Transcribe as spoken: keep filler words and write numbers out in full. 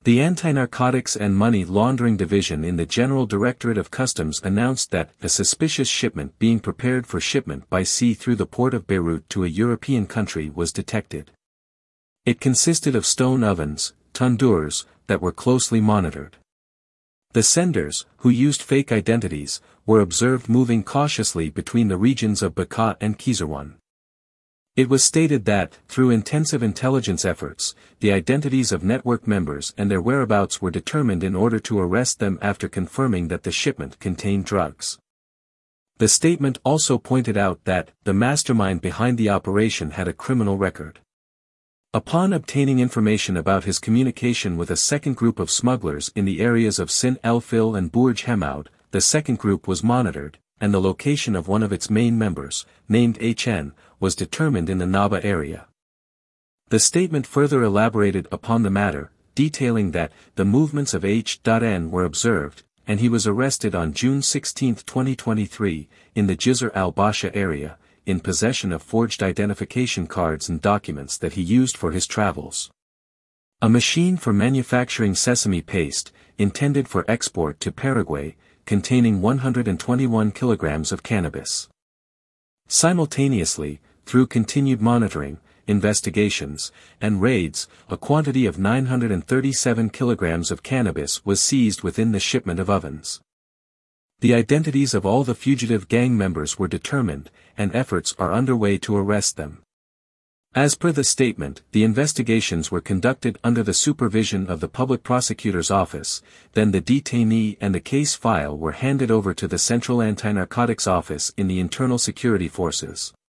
The Anti-Narcotics and Money Laundering Division in the General Directorate of Customs announced that a suspicious shipment being prepared for shipment by sea through the port of Beirut to a European country was detected. It consisted of stone ovens, tandoors, that were closely monitored. The senders, who used fake identities, were observed moving cautiously between the regions of Bekaa and Kizirwan. It was stated that, through intensive intelligence efforts, the identities of network members and their whereabouts were determined in order to arrest them after confirming that the shipment contained drugs. The statement also pointed out that the mastermind behind the operation had a criminal record. Upon obtaining information about his communication with a second group of smugglers in the areas of Sin El Fil and Burj Hamaud, the second group was monitored, and the location of one of its main members, named H N, was determined in the Naba area. The statement further elaborated upon the matter, detailing that the movements of H N were observed, and he was arrested on June sixteenth twenty twenty-three, in the Jizr al-Basha area, in possession of forged identification cards and documents that he used for his travels. A machine for manufacturing sesame paste, intended for export to Paraguay, containing one hundred twenty-one kilograms of cannabis. Simultaneously, through continued monitoring, investigations, and raids, a quantity of nine hundred thirty-seven kilograms of cannabis was seized within the shipment of ovens. The identities of all the fugitive gang members were determined, and efforts are underway to arrest them. As per the statement, the investigations were conducted under the supervision of the Public Prosecutor's Office, then the detainee and the case file were handed over to the Central Anti-Narcotics Office in the Internal Security Forces.